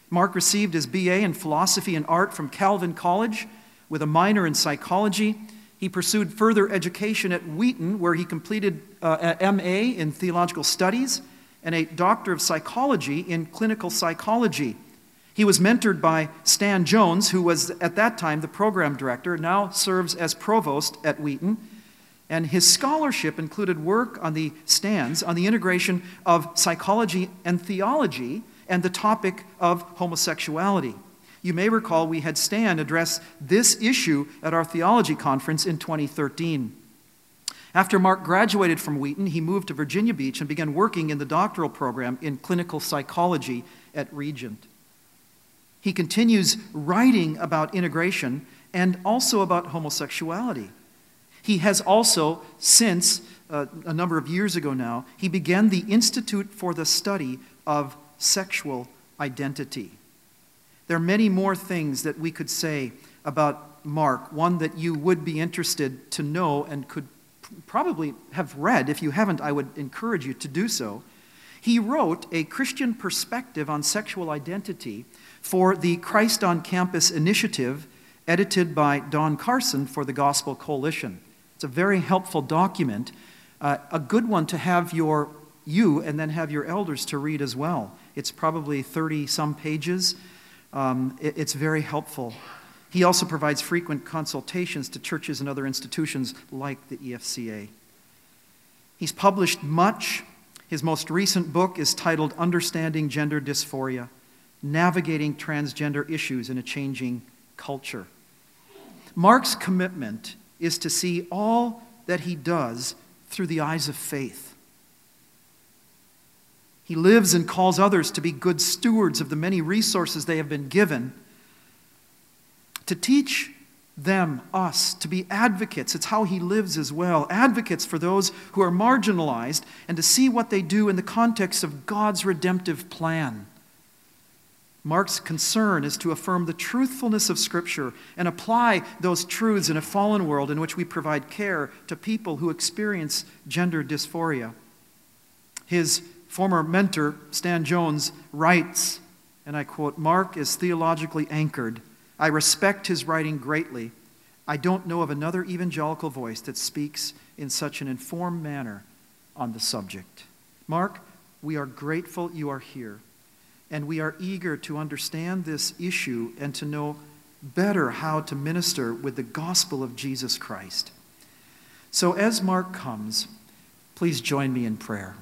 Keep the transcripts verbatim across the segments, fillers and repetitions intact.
Mark received his B A in philosophy and art from Calvin College with a minor in psychology. He pursued further education at Wheaton, where he completed uh, an M A in theological studies and a doctor of psychology in clinical psychology. He was mentored by Stan Jones, who was at that time the program director, now serves as provost at Wheaton. And his scholarship included work on the Stan's on the integration of psychology and theology and the topic of homosexuality. You may recall we had Stan address this issue at our theology conference in twenty thirteen. After Mark graduated from Wheaton, he moved to Virginia Beach and began working in the doctoral program in clinical psychology at Regent. He continues writing about integration and also about homosexuality. He has also, since uh, a number of years ago now, he began the Institute for the Study of Sexual Identity. There are many more things that we could say about Mark, one that you would be interested to know and could probably have read. If you haven't, I would encourage you to do so. He wrote a Christian perspective on sexual identity for the Christ on Campus initiative, edited by Don Carson for the Gospel Coalition. It's a very helpful document, uh, a good one to have your you and then have your elders to read as well. It's probably thirty-some pages. Um, it, it's very helpful. He also provides frequent consultations to churches and other institutions like the E F C A. He's published much. His most recent book is titled Understanding Gender Dysphoria, Navigating Transgender Issues in a Changing Culture. Mark's commitment is to see all that he does through the eyes of faith. He lives and calls others to be good stewards of the many resources they have been given, to teach them, us, to be advocates. It's how he lives as well. Advocates for those who are marginalized and to see what they do in the context of God's redemptive plan. Mark's concern is to affirm the truthfulness of Scripture and apply those truths in a fallen world in which we provide care to people who experience gender dysphoria. His former mentor, Stan Jones, writes, and I quote, "Mark is theologically anchored. I respect his writing greatly. I don't know of another evangelical voice that speaks in such an informed manner on the subject." Mark, we are grateful you are here. And we are eager to understand this issue and to know better how to minister with the gospel of Jesus Christ. So as Mark comes, please join me in prayer.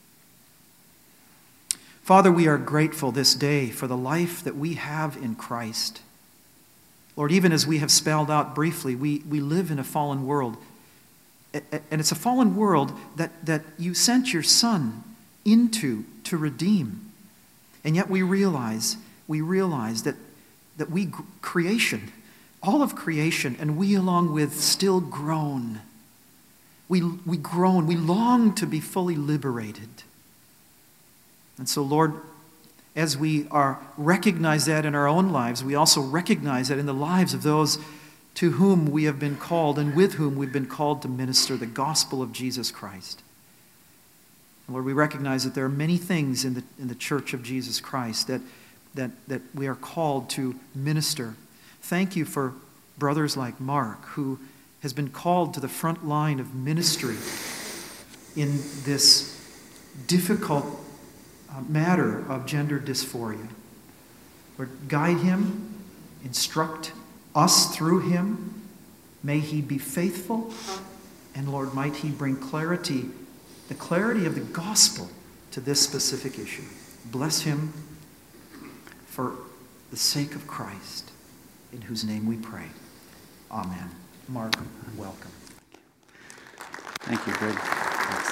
Father, we are grateful this day for the life that we have in Christ. Lord, even as we have spelled out briefly, we, we live in a fallen world. And it's a fallen world that, that you sent your Son into to redeem. And yet we realize, we realize that, that we, creation, all of creation, and we along with still groan. We, we groan, we long to be fully liberated. And so, Lord, as we are recognize that in our own lives, we also recognize that in the lives of those to whom we have been called and with whom we've been called to minister the gospel of Jesus Christ. And Lord, we recognize that there are many things in the, in the church of Jesus Christ that, that, that we are called to minister. Thank you for brothers like Mark, who has been called to the front line of ministry in this difficult uh, matter of gender dysphoria. Lord, guide him, instruct us through him. May he be faithful, and Lord, might he bring clarity, the clarity of the gospel to this specific issue. Bless him for the sake of Christ, in whose name we pray. Amen. Mark, welcome. Thank you, Greg. Thanks.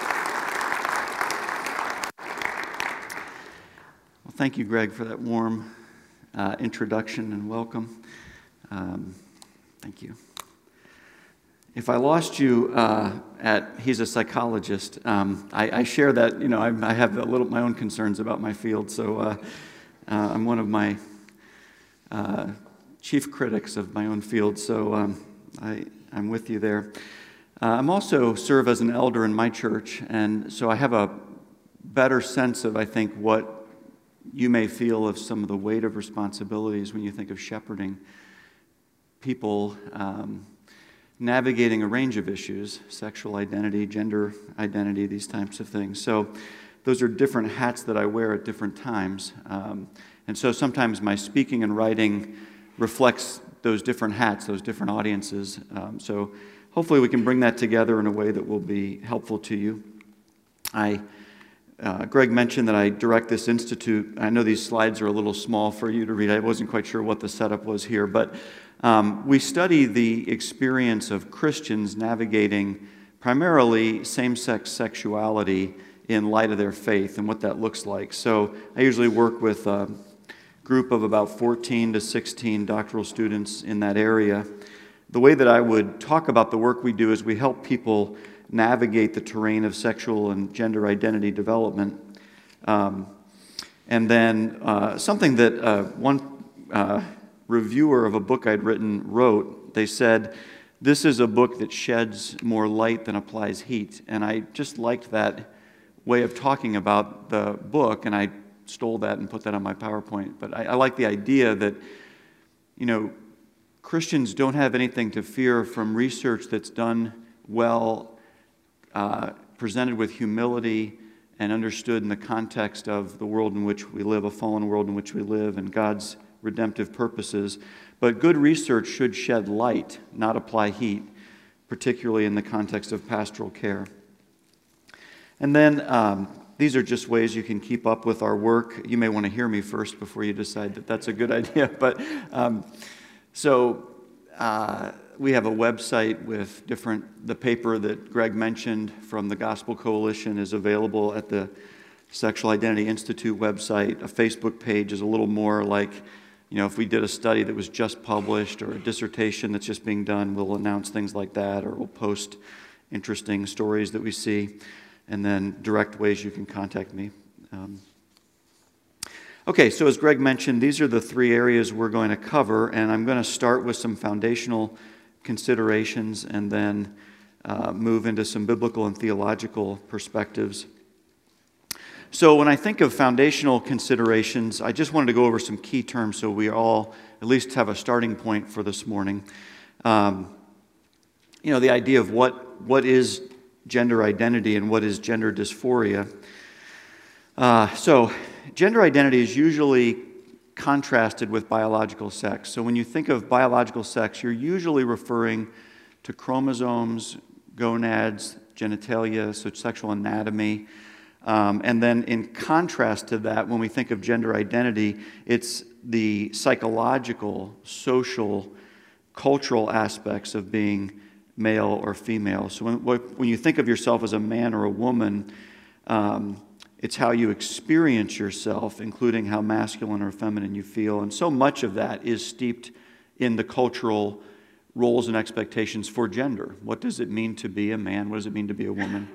Well, thank you, Greg, for that warm uh, introduction and welcome. Um, thank you. If I lost you uh, at he's a psychologist, um, I, I share that. You know, I, I have a little my own concerns about my field, so uh, uh, I'm one of my uh, chief critics of my own field. So um, I, I'm with you there. Uh, I'm also serve as an elder in my church, and so I have a better sense of, I think, what you may feel of some of the weight of responsibilities when you think of shepherding people um, navigating a range of issues, sexual identity, gender identity, these types of things. So those are different hats that I wear at different times. Um, and so sometimes my speaking and writing reflects those different hats, those different audiences. Um, so hopefully we can bring that together in a way that will be helpful to you. I, uh, Greg mentioned that I direct this institute. I know these slides are a little small for you to read. I wasn't quite sure what the setup was here, but um, we study the experience of Christians navigating primarily same-sex sexuality in light of their faith and what that looks like. So I usually work with a group of about fourteen to sixteen doctoral students in that area. The way that I would talk about the work we do is we help people navigate the terrain of sexual and gender identity development. Um, and then uh, something that uh, one uh, reviewer of a book I'd written wrote, they said, "This is a book that sheds more light than applies heat." And I just liked that way of talking about the book, and I stole that and put that on my PowerPoint. But I, I like the idea that, you know, Christians don't have anything to fear from research that's done well, uh, presented with humility, and understood in the context of the world in which we live, a fallen world in which we live, and God's redemptive purposes. But good research should shed light, not apply heat, particularly in the context of pastoral care. And then um, these are just ways you can keep up with our work. You may want to hear me first before you decide that that's a good idea. But um, so uh, we have a website with different, the paper that Greg mentioned from the Gospel Coalition is available at the Sexual Identity Institute website. A Facebook page is a little more like, you know, if we did a study that was just published or a dissertation that's just being done, we'll announce things like that, or we'll post interesting stories that we see, and then direct ways you can contact me. Um, okay, so as Greg mentioned, these are the three areas we're going to cover, and I'm going to start with some foundational considerations and then uh, move into some biblical and theological perspectives. So when I think of foundational considerations, I just wanted to go over some key terms so we all at least have a starting point for this morning. Um, you know, the idea of what what is gender identity and what is gender dysphoria. Uh, so gender identity is usually contrasted with biological sex. So when you think of biological sex, you're usually referring to chromosomes, gonads, genitalia, so sexual anatomy. Um, and then in contrast to that, when we think of gender identity, it's the psychological, social, cultural aspects of being male or female. So when, when you think of yourself as a man or a woman, um, it's how you experience yourself, including how masculine or feminine you feel. And so much of that is steeped in the cultural roles and expectations for gender. What does it mean to be a man? What does it mean to be a woman?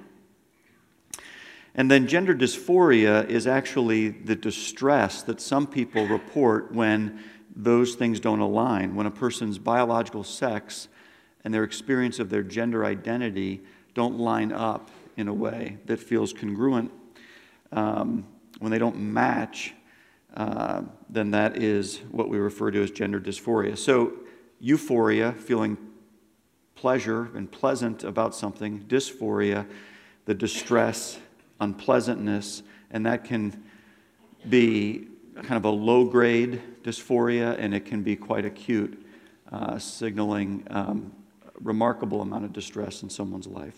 And then gender dysphoria is actually the distress that some people report when those things don't align, when a person's biological sex and their experience of their gender identity don't line up in a way that feels congruent. Um, when they don't match, uh, then that is what we refer to as gender dysphoria. So euphoria, feeling pleasure and pleasant about something; dysphoria, the distress, unpleasantness, and that can be kind of a low-grade dysphoria, and it can be quite acute, uh, signaling um, a remarkable amount of distress in someone's life.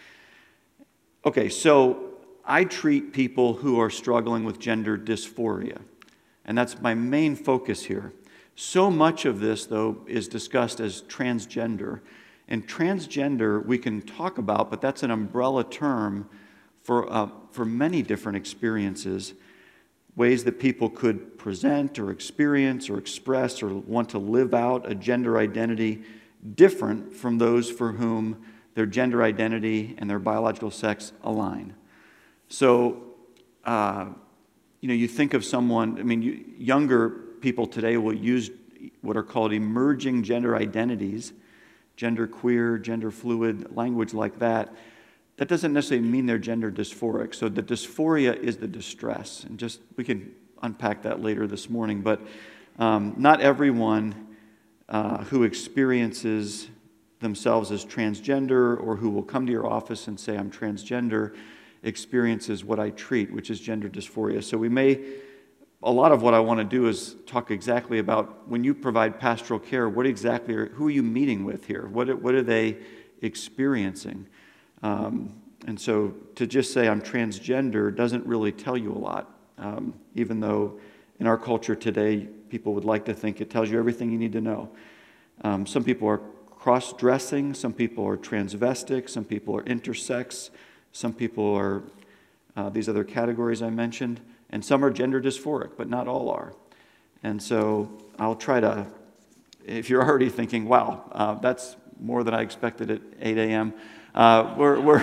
Okay, so I treat people who are struggling with gender dysphoria, and that's my main focus here. So much of this, though, is discussed as transgender, and transgender we can talk about, but that's an umbrella term for uh, for many different experiences, ways that people could present or experience or express or want to live out a gender identity different from those for whom their gender identity and their biological sex align. So, uh, you know, you think of someone, I mean, you, younger people today will use what are called emerging gender identities, gender queer, gender fluid, language like that. That doesn't necessarily mean they're gender dysphoric. So the dysphoria is the distress. And just, we can unpack that later this morning. But um, not everyone uh, who experiences themselves as transgender or who will come to your office and say, I'm transgender, experiences what I treat, which is gender dysphoria. So we may, a lot of what I want to do is talk exactly about when you provide pastoral care, what exactly, are, who are you meeting with here? What, what are they experiencing? Um, and so to just say I'm transgender doesn't really tell you a lot, um, even though in our culture today, people would like to think it tells you everything you need to know. Um, some people are cross-dressing, some people are transvestic, some people are intersex, some people are uh, these other categories I mentioned, and some are gender dysphoric, but not all are. And so I'll try to, if you're already thinking, wow, uh, that's more than I expected at eight a.m., uh, we're, we're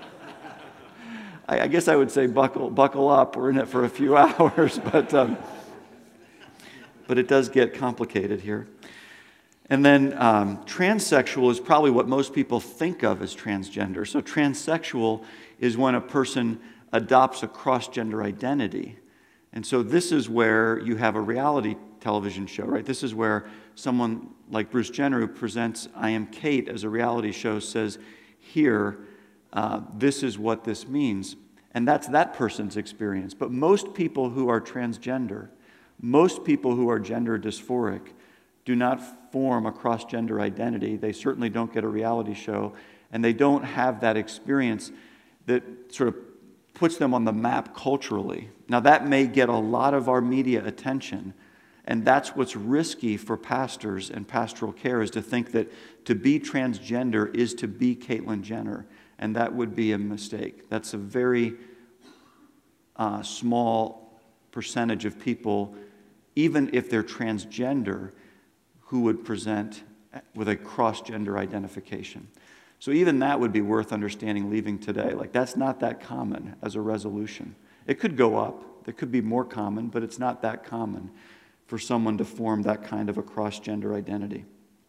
I, I guess I would say buckle, buckle up, we're in it for a few hours, but, um, but it does get complicated here. And then um, transsexual is probably what most people think of as transgender. So transsexual is when a person adopts a cross-gender identity. And so this is where you have a reality television show, right? This is where someone like Bruce Jenner, who presents I Am Kate as a reality show, says, here, uh, this is what this means. And that's that person's experience. But most people who are transgender, most people who are gender dysphoric, do not form a cross-gender identity. They certainly don't get a reality show, and they don't have that experience that sort of puts them on the map culturally. Now, that may get a lot of our media attention, and that's what's risky for pastors and pastoral care, is to think that to be transgender is to be Caitlyn Jenner, and that would be a mistake. That's a very uh, small percentage of people, even if they're transgender, who would present with a cross-gender identification. So even that would be worth understanding leaving today. Like, that's not that common as a resolution. It could go up. It could be more common, but it's not that common for someone to form that kind of a cross-gender identity.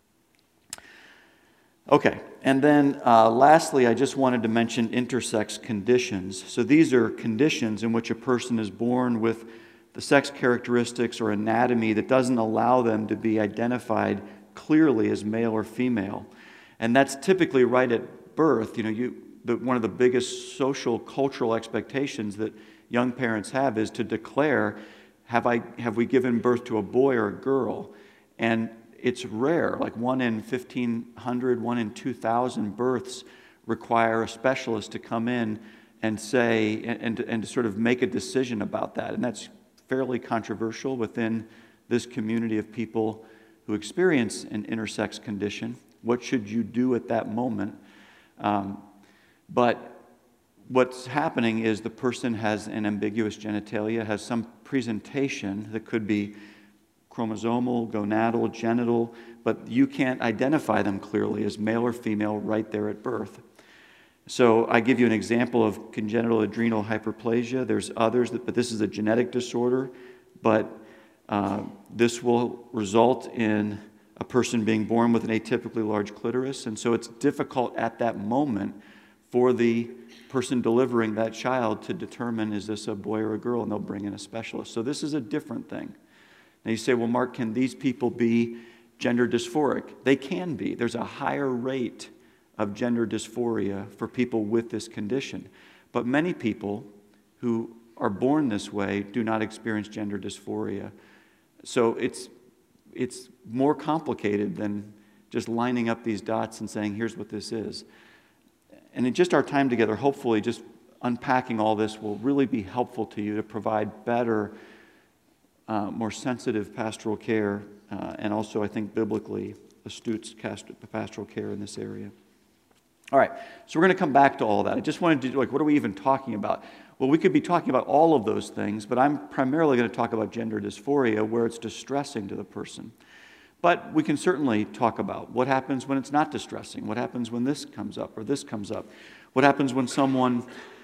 Okay, and then uh, lastly, I just wanted to mention intersex conditions. So these are conditions in which a person is born with the sex characteristics or anatomy that doesn't allow them to be identified clearly as male or female. And that's typically right at birth. You know, you, the, one of the biggest social, cultural expectations that young parents have is to declare, have, I, have we given birth to a boy or a girl? And it's rare, like one in fifteen hundred, one in two thousand births require a specialist to come in and say, and, and, and to sort of make a decision about that. And that's fairly controversial within this community of people who experience an intersex condition. What should you do at that moment? Um, but what's happening is the person has an ambiguous genitalia, has some presentation that could be chromosomal, gonadal, genital, but you can't identify them clearly as male or female right there at birth. So I give you an example of congenital adrenal hyperplasia. There's others, that, but this is a genetic disorder, but uh, this will result in a person being born with an atypically large clitoris, and so it's difficult at that moment for the person delivering that child to determine, is this a boy or a girl, and they'll bring in a specialist. So this is a different thing. Now you say, well, Mark, can these people be gender dysphoric? They can be. There's a higher rate of gender dysphoria for people with this condition. But many people who are born this way do not experience gender dysphoria. So it's, it's more complicated than just lining up these dots and saying, here's what this is. And in just our time together, hopefully just unpacking all this will really be helpful to you to provide better, uh, more sensitive pastoral care, uh, and also, I think, biblically astute pastoral care in this area. All right, so we're going to come back to all that. I just wanted to, like, what are we even talking about? Well, we could be talking about all of those things, but I'm primarily going to talk about gender dysphoria, where it's distressing to the person. But we can certainly talk about what happens when it's not distressing, what happens when this comes up or this comes up, what happens when someone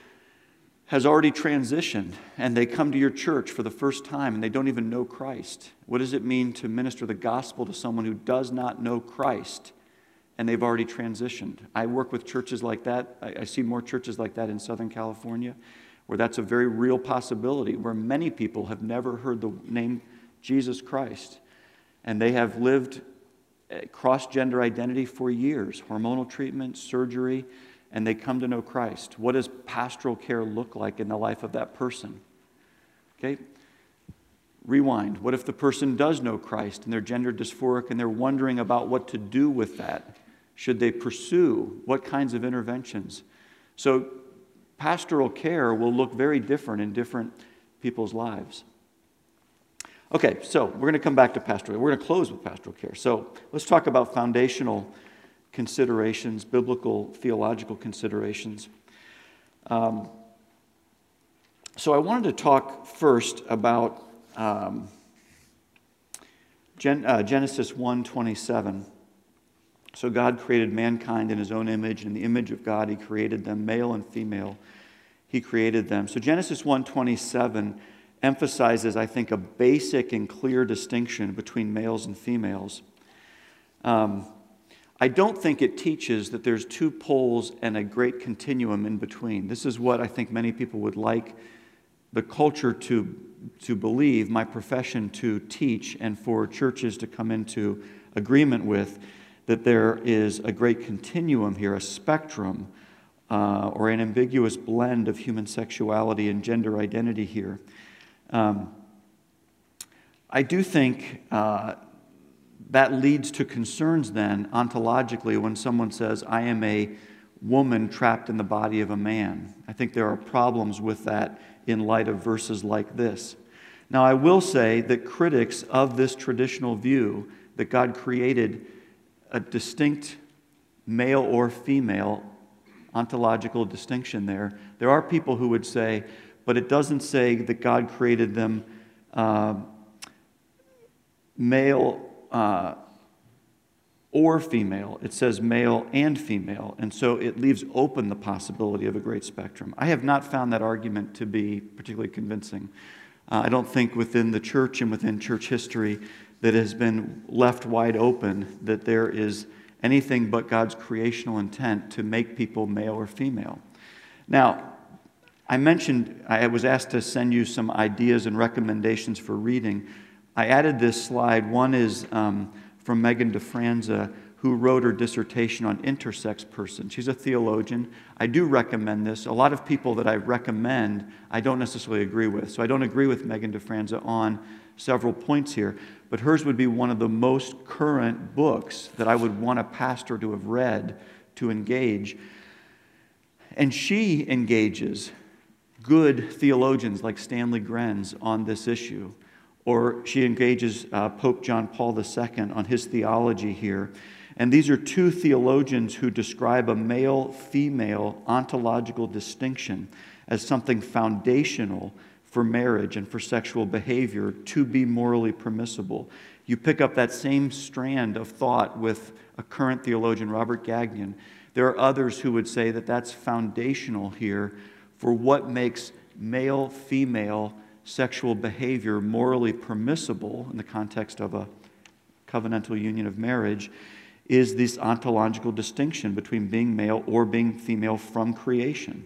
has already transitioned and they come to your church for the first time and they don't even know Christ. What does it mean to minister the gospel to someone who does not know Christ and they've already transitioned? I work with churches like that. I, I see more churches like that in Southern California, where that's a very real possibility, where many people have never heard the name Jesus Christ, and they have lived cross-gender identity for years, hormonal treatment, surgery, and they come to know Christ. What does pastoral care look like in the life of that person? Okay? Rewind. What if the person does know Christ and they're gender dysphoric and they're wondering about what to do with that? Should they pursue? What kinds of interventions? So pastoral care will look very different in different people's lives. Okay, so we're going to come back to pastoral. We're going to close with pastoral care. So let's talk about foundational considerations, biblical, theological considerations. Um, so I wanted to talk first about um, Gen, uh, Genesis one twenty-seven. So God created mankind in his own image. In the image of God, he created them, male and female. He created them. So Genesis one twenty-seven emphasizes, I think, a basic and clear distinction between males and females. Um, I don't think it teaches that there's two poles and a great continuum in between. This is what I think many people would like the culture to, to believe, my profession to teach, and for churches to come into agreement with, that there is a great continuum here, a spectrum, uh, or an ambiguous blend of human sexuality and gender identity here. Um, I do think uh, that leads to concerns then, ontologically, when someone says, I am a woman trapped in the body of a man. I think there are problems with that in light of verses like this. Now, I will say that critics of this traditional view that God created a distinct male or female ontological distinction there, there are people who would say, but it doesn't say that God created them uh, male uh, or female. It says male and female, and so it leaves open the possibility of a great spectrum. I have not found that argument to be particularly convincing. Uh, I don't think within the church and within church history that has been left wide open that there is anything but God's creational intent to make people male or female. Now, I mentioned, I was asked to send you some ideas and recommendations for reading. I added this slide. One is um, from Megan DeFranza, who wrote her dissertation on intersex persons. She's a theologian. I do recommend this. A lot of people that I recommend, I don't necessarily agree with. So I don't agree with Megan DeFranza on several points here. But hers would be one of the most current books that I would want a pastor to have read to engage. And she engages good theologians like Stanley Grenz on this issue. Or she engages uh, Pope John Paul the Second on his theology here. And these are two theologians who describe a male-female ontological distinction as something foundational for marriage and for sexual behavior to be morally permissible. You pick up that same strand of thought with a current theologian, Robert Gagnon. There are others who would say that that's foundational here for what makes male-female sexual behavior morally permissible in the context of a covenantal union of marriage is this ontological distinction between being male or being female from creation.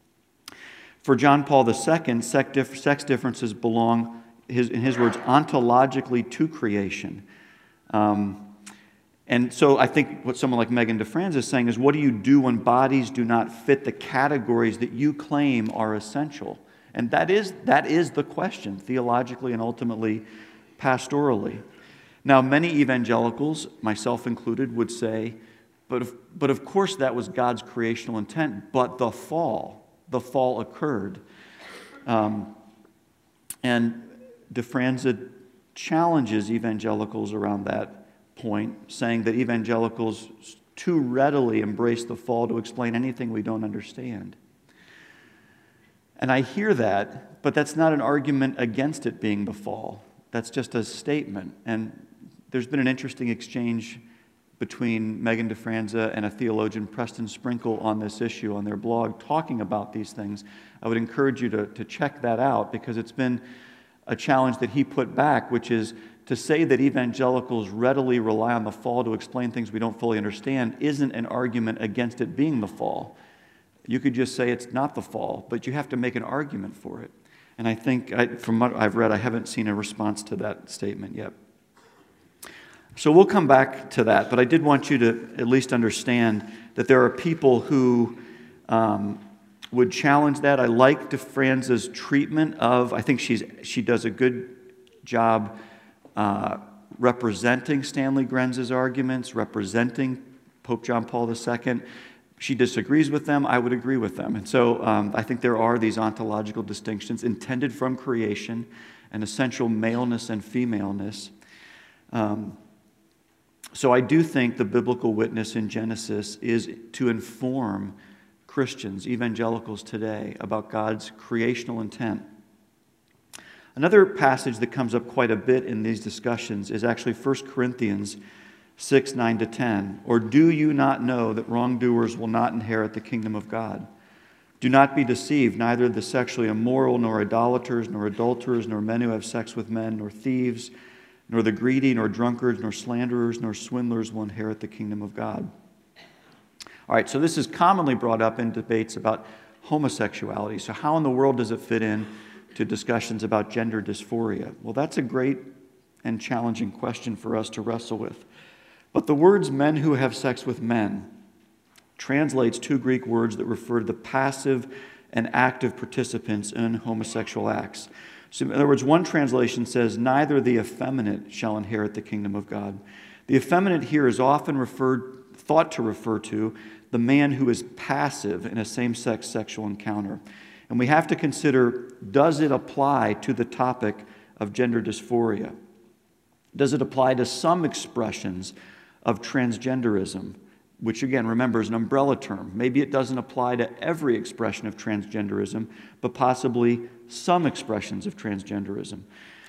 For John Paul the Second, sex differences belong, his, in his words, ontologically to creation. Um, and so I think what someone like Megan DeFranza is saying is, what do you do when bodies do not fit the categories that you claim are essential? And that is, that is the question, theologically and ultimately pastorally. Now, many evangelicals, myself included, would say, but of, but of course that was God's creational intent, but the fall, the fall occurred. Um, and DeFranza challenges evangelicals around that point, saying that evangelicals too readily embrace the fall to explain anything we don't understand. And I hear that, but that's not an argument against it being the fall. That's just a statement. And there's been an interesting exchange between Megan DeFranza and a theologian, Preston Sprinkle, on this issue on their blog, talking about these things. I would encourage you to, to check that out, because it's been a challenge that he put back, which is to say that evangelicals readily rely on the fall to explain things we don't fully understand isn't an argument against it being the fall. You could just say it's not the fall, but you have to make an argument for it. And I think, I, from what I've read, I haven't seen a response to that statement yet. So we'll come back to that, but I did want you to at least understand that there are people who um, would challenge that. I like DeFranza's treatment of, I think she's she does a good job uh, representing Stanley Grenz's arguments, representing Pope John Paul the Second. She disagrees with them, I would agree with them. And so um, I think there are these ontological distinctions intended from creation, an essential maleness and femaleness. Um, so I do think the biblical witness in Genesis is to inform Christians, evangelicals today, about God's creational intent. Another passage that comes up quite a bit in these discussions is actually First Corinthians six, nine to ten. Or do you not know that wrongdoers will not inherit the kingdom of God? Do not be deceived, neither the sexually immoral, nor idolaters, nor adulterers, nor men who have sex with men, nor thieves, nor the greedy, nor drunkards, nor slanderers, nor swindlers will inherit the kingdom of God. All right, so this is commonly brought up in debates about homosexuality. So how in the world does it fit in to discussions about gender dysphoria? Well, that's a great and challenging question for us to wrestle with. But the words men who have sex with men translates two Greek words that refer to the passive and active participants in homosexual acts. So in other words, one translation says, neither the effeminate shall inherit the kingdom of God. The effeminate here is often referred, thought to refer to the man who is passive in a same-sex sexual encounter. And we have to consider, does it apply to the topic of gender dysphoria? Does it apply to some expressions of transgenderism, which again, remember, is an umbrella term? Maybe it doesn't apply to every expression of transgenderism, but possibly some expressions of transgenderism.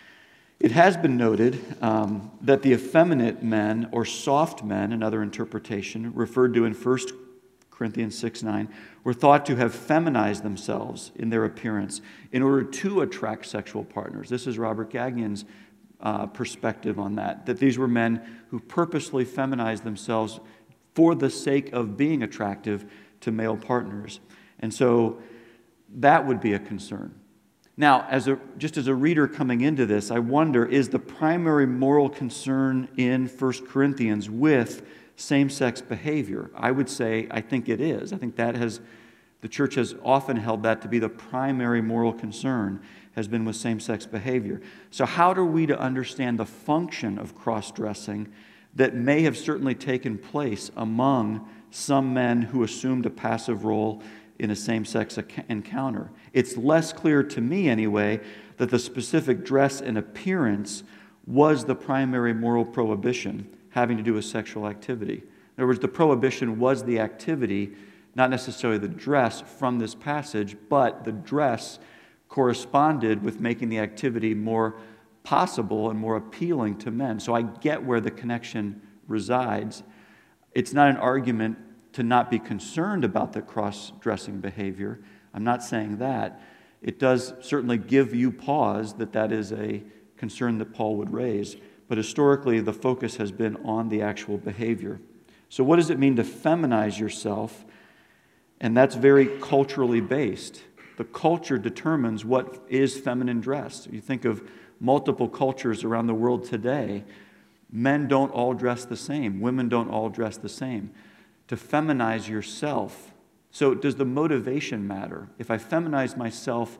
It has been noted um, that the effeminate men, or soft men, another interpretation, referred to in First Corinthians six, nine, were thought to have feminized themselves in their appearance in order to attract sexual partners. This is Robert Gagnon's Uh, perspective on that, that these were men who purposely feminized themselves for the sake of being attractive to male partners. And so that would be a concern. Now, as a, just as a reader coming into this, I wonder, is the primary moral concern in First Corinthians with same-sex behavior? I would say I think it is. I think that has, the church has often held that to be the primary moral concern, has been with same-sex behavior. So how are we to understand the function of cross-dressing that may have certainly taken place among some men who assumed a passive role in a same-sex encounter? It's less clear to me, anyway, that the specific dress and appearance was the primary moral prohibition having to do with sexual activity. In other words, the prohibition was the activity, not necessarily the dress from this passage, but the dress corresponded with making the activity more possible and more appealing to men. So I get where the connection resides. It's not an argument to not be concerned about the cross-dressing behavior. I'm not saying that. It does certainly give you pause that that is a concern that Paul would raise. But historically, the focus has been on the actual behavior. So what does it mean to feminize yourself? And that's very culturally based. The culture determines what is feminine dress. You think of multiple cultures around the world today. Men don't all dress the same. Women don't all dress the same. To feminize yourself. So does the motivation matter? If I feminize myself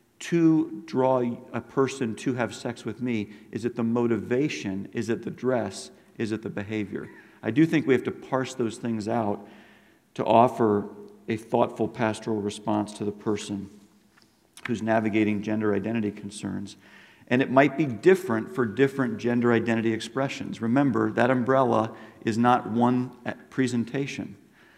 to draw a person to have sex with me, is it the motivation? Is it the dress? Is it the behavior? I do think we have to parse those things out to offer a thoughtful pastoral response to the person who's navigating gender identity concerns. And it might be different for different gender identity expressions. Remember, that umbrella is not one presentation.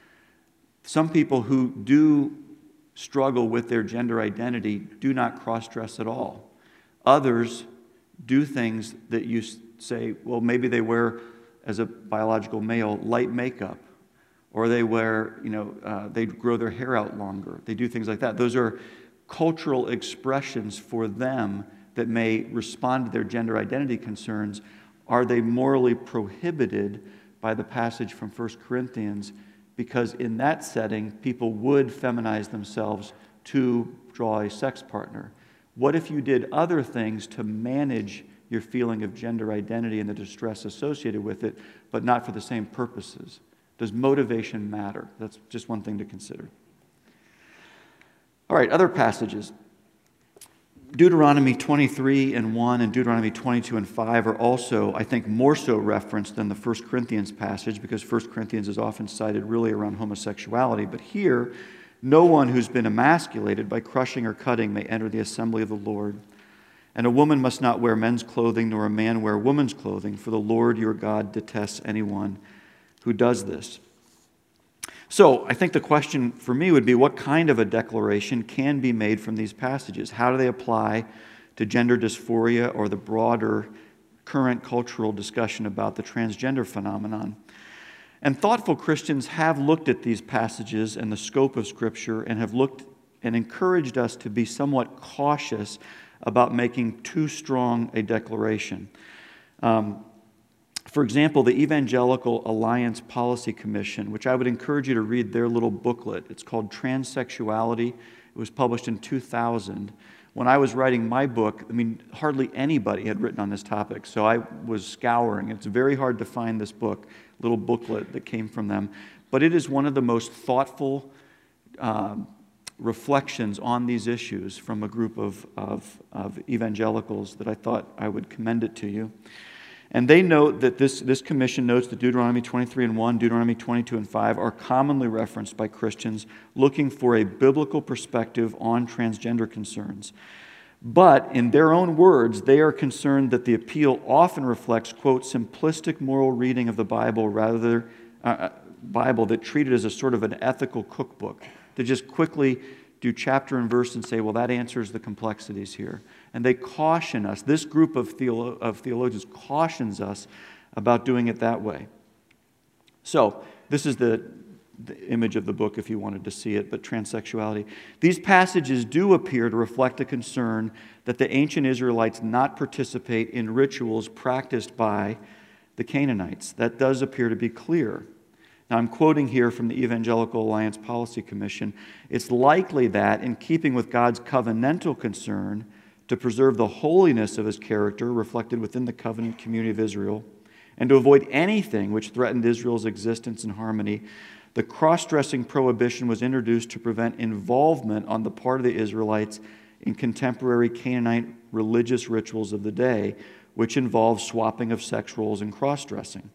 Some people who do struggle with their gender identity do not cross-dress at all. Others do things that you say, well, maybe they wear, as a biological male, light makeup. Or they wear, you know, uh, they grow their hair out longer. They do things like that. Those are cultural expressions for them that may respond to their gender identity concerns. Are they morally prohibited by the passage from First Corinthians because in that setting, people would feminize themselves to draw a sex partner. What if you did other things to manage your feeling of gender identity and the distress associated with it, but not for the same purposes? Does motivation matter? That's just one thing to consider. All right, other passages. Deuteronomy twenty-three and one and Deuteronomy twenty-two and five are also, I think, more so referenced than the First Corinthians passage, because First Corinthians is often cited really around homosexuality. But here, no one who's been emasculated by crushing or cutting may enter the assembly of the Lord. And a woman must not wear men's clothing, nor a man wear woman's clothing, for the Lord your God detests anyone who does this. So I think the question for me would be, what kind of a declaration can be made from these passages? How do they apply to gender dysphoria or the broader current cultural discussion about the transgender phenomenon? And thoughtful Christians have looked at these passages and the scope of Scripture and have looked and encouraged us to be somewhat cautious about making too strong a declaration. Um, For example, the Evangelical Alliance Policy Commission, which I would encourage you to read their little booklet. It's called Transsexuality. It was published in two thousand. When I was writing my book, I mean, hardly anybody had written on this topic, so I was scouring. It's very hard to find this book, little booklet that came from them. But it is one of the most thoughtful um, reflections on these issues from a group of, of, of evangelicals that I thought I would commend it to you. And they note that this, this commission notes that Deuteronomy twenty-three and one, Deuteronomy twenty-two and five are commonly referenced by Christians looking for a biblical perspective on transgender concerns. But in their own words, they are concerned that the appeal often reflects, quote, simplistic moral reading of the Bible rather than uh, Bible that treated as a sort of an ethical cookbook, to just quickly do chapter and verse and say, well, that answers the complexities here. And they caution us, this group of, theolo- of theologians cautions us about doing it that way. So, this is the, the image of the book if you wanted to see it, but transsexuality. These passages do appear to reflect a concern that the ancient Israelites not participate in rituals practiced by the Canaanites. That does appear to be clear. Now, I'm quoting here from the Evangelical Alliance Policy Commission. It's likely that, in keeping with God's covenantal concern to preserve the holiness of His character reflected within the covenant community of Israel, and to avoid anything which threatened Israel's existence and harmony, the cross-dressing prohibition was introduced to prevent involvement on the part of the Israelites in contemporary Canaanite religious rituals of the day, which involved swapping of sex roles and cross-dressing.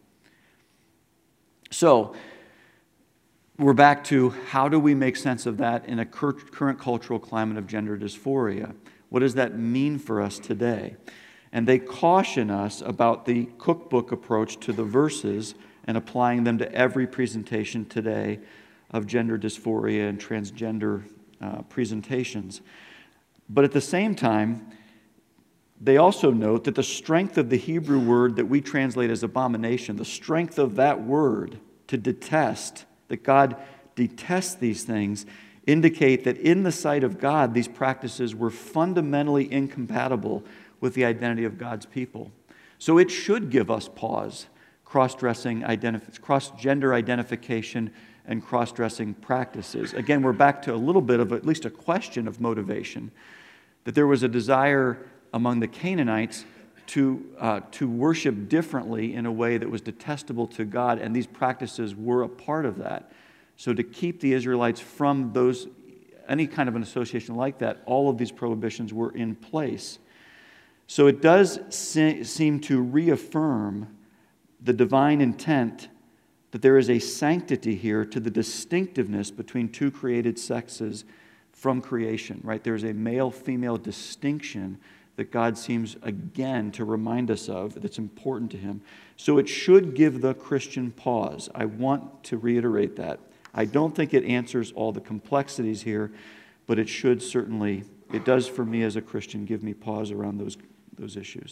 So, we're back to how do we make sense of that in a current cultural climate of gender dysphoria? What does that mean for us today? And they caution us about the cookbook approach to the verses and applying them to every presentation today of gender dysphoria and transgender uh, presentations. But at the same time, they also note that the strength of the Hebrew word that we translate as abomination, the strength of that word to detest, that God detests these things, indicate that in the sight of God, these practices were fundamentally incompatible with the identity of God's people. So it should give us pause, cross-dressing, identif- cross-gender identification and cross-dressing practices. Again, we're back to a little bit of at least a question of motivation, that there was a desire among the Canaanites to, uh, to worship differently in a way that was detestable to God, and these practices were a part of that. So to keep the Israelites from those, any kind of an association like that, all of these prohibitions were in place. So it does se- seem to reaffirm the divine intent that there is a sanctity here to the distinctiveness between two created sexes from creation, right? There's a male-female distinction that God seems again to remind us of that's important to Him. So it should give the Christian pause. I want to reiterate that. I don't think it answers all the complexities here, but it should certainly, it does for me as a Christian, give me pause around those, those issues.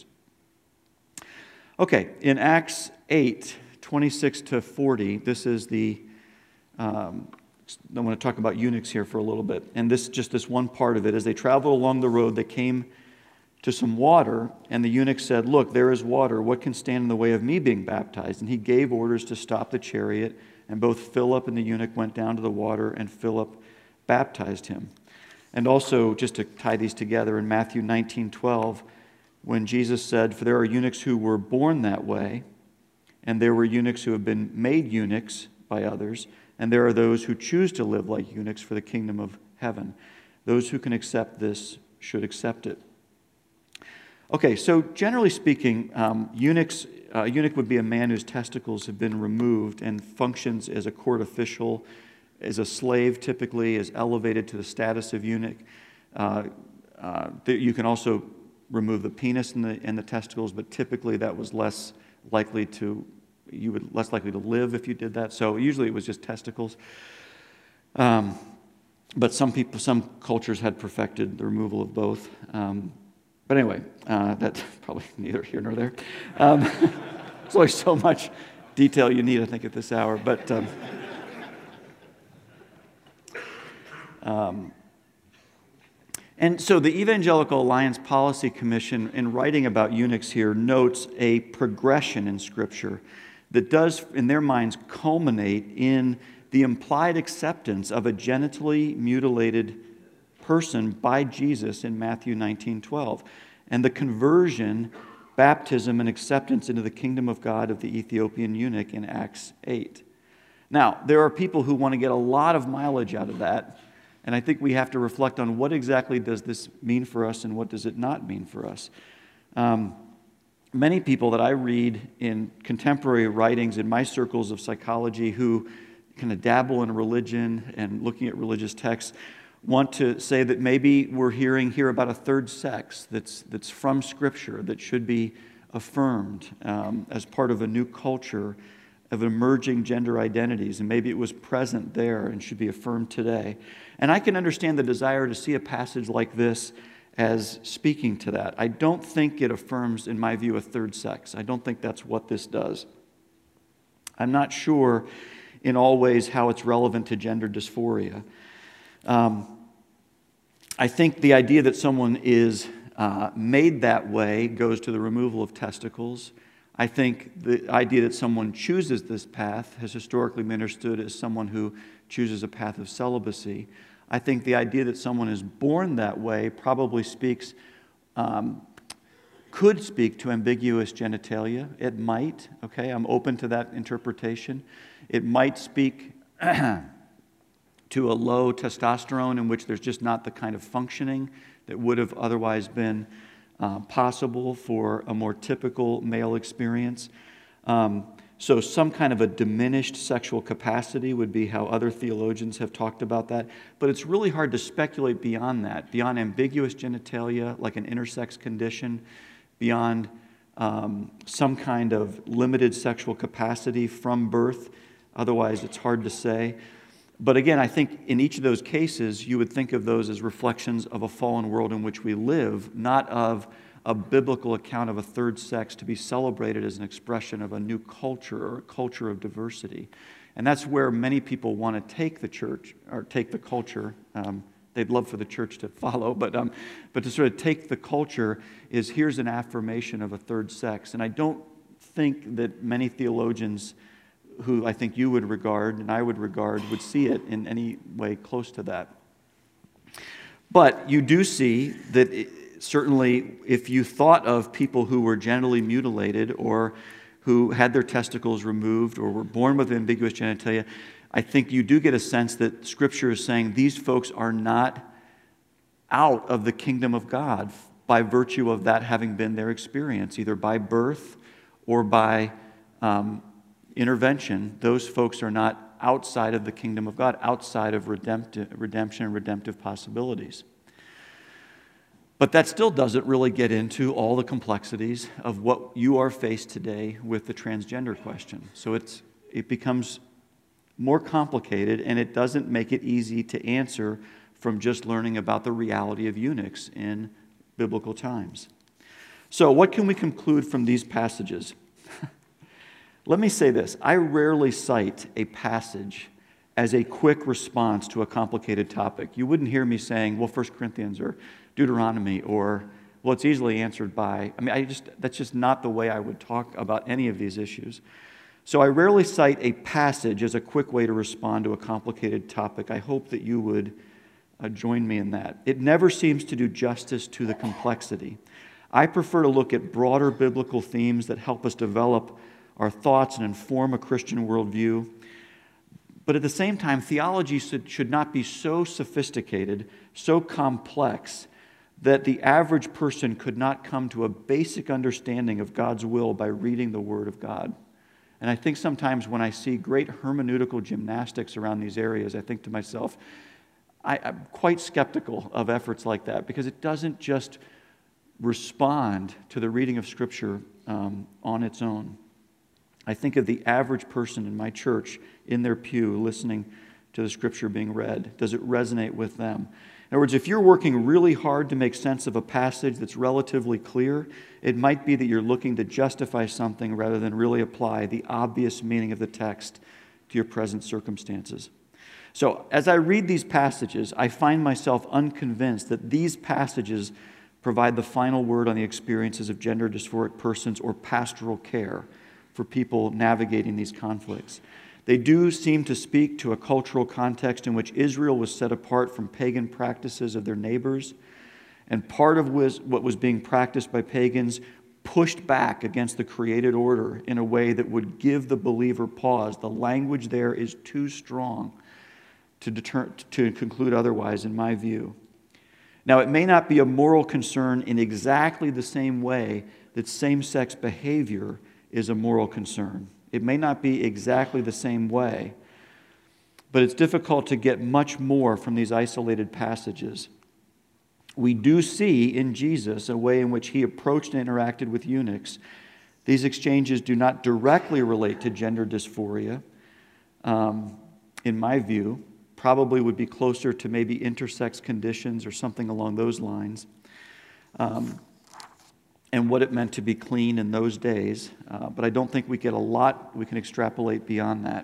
Okay, in Acts eight, twenty-six to forty, this is the, um, I want to talk about eunuchs here for a little bit. And this, just this one part of it, as they traveled along the road, they came to some water, and the eunuch said, "Look, there is water. What can stand in the way of me being baptized?" And he gave orders to stop the chariot, And both Philip and the eunuch went down to the water, and Philip baptized him. And also, just to tie these together, in Matthew nineteen twelve, when Jesus said, "For there are eunuchs who were born that way, and there were eunuchs who have been made eunuchs by others, and there are those who choose to live like eunuchs for the kingdom of heaven. Those who can accept this should accept it." Okay, so generally speaking, um, eunuchs, uh, a eunuch would be a man whose testicles have been removed and functions as a court official, as a slave typically, is elevated to the status of eunuch. Uh, uh, you can also remove the penis and the, and the testicles, but typically that was less likely to, you would less likely to live if you did that. So usually it was just testicles. Um, but some people, some cultures had perfected the removal of both. Um, but anyway, uh, that's probably neither here nor there. Um, there's only so much detail you need, I think, at this hour. But um, um, and so the Evangelical Alliance Policy Commission, in writing about eunuchs here, notes a progression in Scripture that does, in their minds, culminate in the implied acceptance of a genitally mutilated person by Jesus in Matthew nineteen twelve, and the conversion, baptism, and acceptance into the kingdom of God of the Ethiopian eunuch in Acts eight. Now, there are people who want to get a lot of mileage out of that, and I think we have to reflect on what exactly does this mean for us and what does it not mean for us. Um, many people that I read in contemporary writings in my circles of psychology who kind of dabble in religion and looking at religious texts want to say that maybe we're hearing here about a third sex that's that's from Scripture that should be affirmed um, as part of a new culture of emerging gender identities, and maybe it was present there and should be affirmed today. And I can understand the desire to see a passage like this as speaking to that. I don't think it affirms, in my view, a third sex. I don't think that's what this does. I'm not sure in all ways how it's relevant to gender dysphoria. Um, I think the idea that someone is uh, made that way goes to the removal of testicles. I think the idea that someone chooses this path has historically been understood as someone who chooses a path of celibacy. I think the idea that someone is born that way probably speaks, um, could speak to ambiguous genitalia. It might, okay, I'm open to that interpretation. It might speak to a low testosterone in which there's just not the kind of functioning that would have otherwise been uh, possible for a more typical male experience. Um, so some kind of a diminished sexual capacity would be how other theologians have talked about that. But it's really hard to speculate beyond that, beyond ambiguous genitalia, like an intersex condition, beyond um, some kind of limited sexual capacity from birth. Otherwise, it's hard to say. But again, I think in each of those cases, you would think of those as reflections of a fallen world in which we live, not of a biblical account of a third sex to be celebrated as an expression of a new culture or a culture of diversity. And that's where many people want to take the church, or take the culture. Um, they'd love for the church to follow, but, um, but to sort of take the culture is here's an affirmation of a third sex. And I don't think that many theologians who I think you would regard and I would regard would see it in any way close to that. But you do see that it, certainly if you thought of people who were genitally mutilated or who had their testicles removed or were born with ambiguous genitalia, I think you do get a sense that Scripture is saying these folks are not out of the kingdom of God by virtue of that having been their experience, either by birth or by um, intervention. Those folks are not outside of the kingdom of God, outside of redemptive, redemption and redemptive possibilities. But that still doesn't really get into all the complexities of what you are faced today with the transgender question. So it's it becomes more complicated, and it doesn't make it easy to answer from just learning about the reality of eunuchs in biblical times. So what can we conclude from these passages? Let me say this. I rarely cite a passage as a quick response to a complicated topic. You wouldn't hear me saying, well, First Corinthians or Deuteronomy, or, well, it's easily answered by, I mean, I just that's just not the way I would talk about any of these issues. So I rarely cite a passage as a quick way to respond to a complicated topic. I hope that you would uh, join me in that. It never seems to do justice to the complexity. I prefer to look at broader biblical themes that help us develop our thoughts and inform a Christian worldview. But at the same time, theology should not be so sophisticated, so complex, that the average person could not come to a basic understanding of God's will by reading the Word of God. And I think sometimes when I see great hermeneutical gymnastics around these areas, I think to myself, I, I'm quite skeptical of efforts like that, because it doesn't just respond to the reading of Scripture um, on its own. I think of the average person in my church in their pew listening to the Scripture being read. Does it resonate with them? In other words, if you're working really hard to make sense of a passage that's relatively clear, it might be that you're looking to justify something rather than really apply the obvious meaning of the text to your present circumstances. So as I read these passages, I find myself unconvinced that these passages provide the final word on the experiences of gender dysphoric persons or pastoral care for people navigating these conflicts. They do seem to speak to a cultural context in which Israel was set apart from pagan practices of their neighbors, and part of what was being practiced by pagans pushed back against the created order in a way that would give the believer pause. The language there is too strong to deter, to conclude otherwise, in my view. Now, it may not be a moral concern in exactly the same way that same-sex behavior is a moral concern. It may not be exactly the same way, but it's difficult to get much more from these isolated passages. We do see in Jesus a way in which he approached and interacted with eunuchs. These exchanges do not directly relate to gender dysphoria. Um, in my view, probably would be closer to maybe intersex conditions or something along those lines. Um, and what it meant to be clean in those days. Uh, but I don't think we get a lot we can extrapolate beyond that.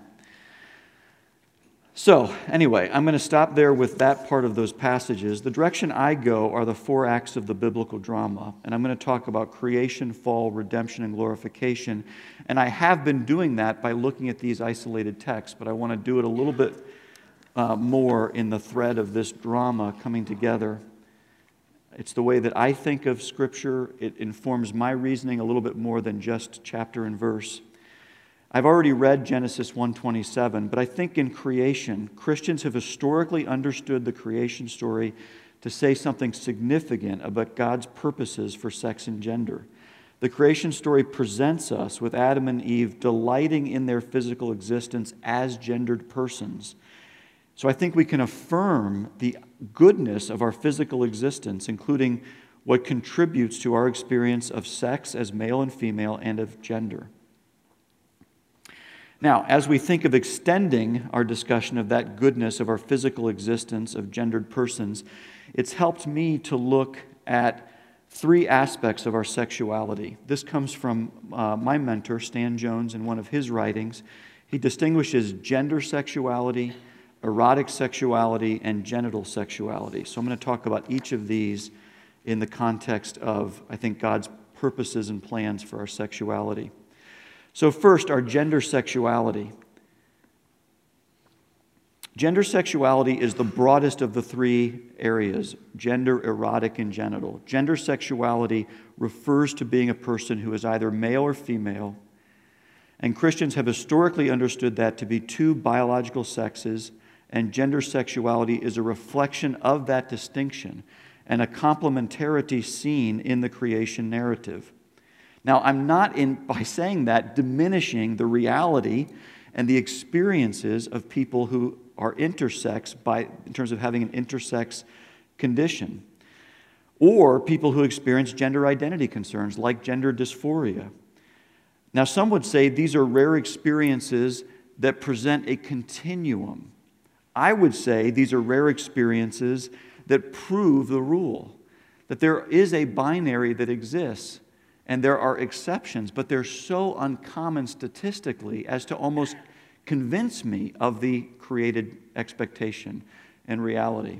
So, anyway, I'm going to stop there with that part of those passages. The direction I go are the four acts of the biblical drama, and I'm going to talk about creation, fall, redemption, and glorification. And I have been doing that by looking at these isolated texts, but I want to do it a little bit uh, more in the thread of this drama coming together. It's the way that I think of Scripture. It informs my reasoning a little bit more than just chapter and verse. I've already read Genesis one twenty-seven, but I think in creation, Christians have historically understood the creation story to say something significant about God's purposes for sex and gender. The creation story presents us with Adam and Eve delighting in their physical existence as gendered persons. So I think we can affirm the goodness of our physical existence, including what contributes to our experience of sex as male and female and of gender. Now, as we think of extending our discussion of that goodness of our physical existence of gendered persons, it's helped me to look at three aspects of our sexuality. This comes from uh, my mentor, Stan Jones, in one of his writings. He distinguishes gender sexuality, erotic sexuality, and genital sexuality. So I'm going to talk about each of these in the context of, I think, God's purposes and plans for our sexuality. So first, our gender sexuality. Gender sexuality is the broadest of the three areas: gender, erotic, and genital. Gender sexuality refers to being a person who is either male or female, and Christians have historically understood that to be two biological sexes, and gender sexuality is a reflection of that distinction and a complementarity seen in the creation narrative. Now, I'm not, in by saying that, diminishing the reality and the experiences of people who are intersex by, in terms of having an intersex condition, or people who experience gender identity concerns like gender dysphoria. Now, some would say these are rare experiences that present a continuum. I would say these are rare experiences that prove the rule, that there is a binary that exists, and there are exceptions, but they're so uncommon statistically as to almost convince me of the created expectation and reality,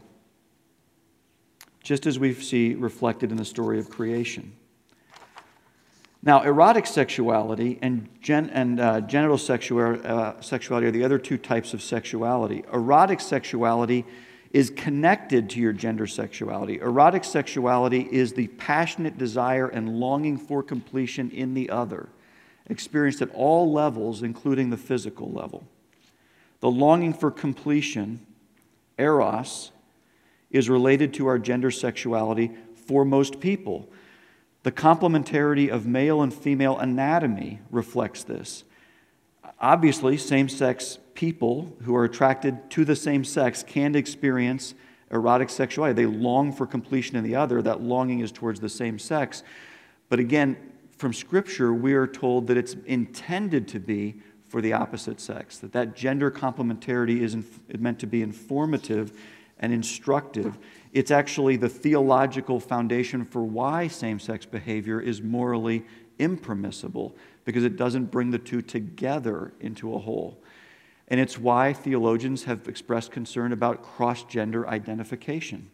just as we see reflected in the story of creation. Now, erotic sexuality and, gen, and uh, genital sexual, uh, sexuality are the other two types of sexuality. Erotic sexuality is connected to your gender sexuality. Erotic sexuality is the passionate desire and longing for completion in the other, experienced at all levels, including the physical level. The longing for completion, eros, is related to our gender sexuality for most people. The complementarity of male and female anatomy reflects this. Obviously, same-sex people who are attracted to the same sex can experience erotic sexuality. They long for completion in the other. That longing is towards the same sex. But again, from Scripture, we are told that it's intended to be for the opposite sex, that that gender complementarity is meant to be informative and instructive. It's actually the theological foundation for why same-sex behavior is morally impermissible, because it doesn't bring the two together into a whole. And it's why theologians have expressed concern about cross-gender identification.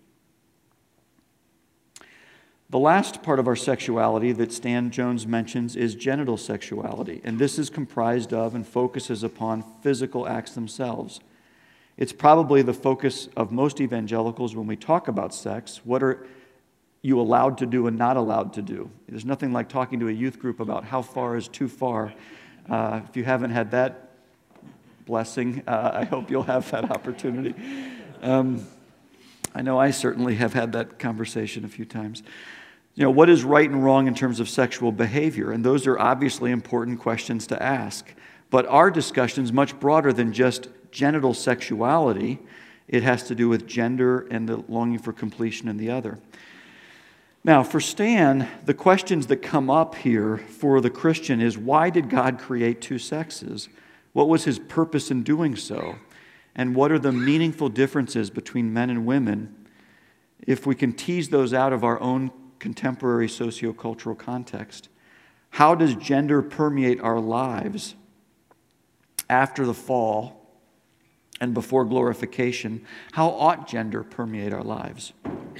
The last part of our sexuality that Stan Jones mentions is genital sexuality, and this is comprised of and focuses upon physical acts themselves. It's probably the focus of most evangelicals when we talk about sex. What are you allowed to do and not allowed to do? There's nothing like talking to a youth group about how far is too far. Uh, if you haven't had that blessing, uh, I hope you'll have that opportunity. Um, I know I certainly have had that conversation a few times. You know, what is right and wrong in terms of sexual behavior? And those are obviously important questions to ask. But our discussion is much broader than just genital sexuality. It has to do with gender and the longing for completion in the other. Now, for Stan, the questions that come up here for the Christian is, why did God create two sexes? What was his purpose in doing so? And what are the meaningful differences between men and women if we can tease those out of our own contemporary sociocultural context? How does gender permeate our lives after the fall and before glorification? How ought gender permeate our lives?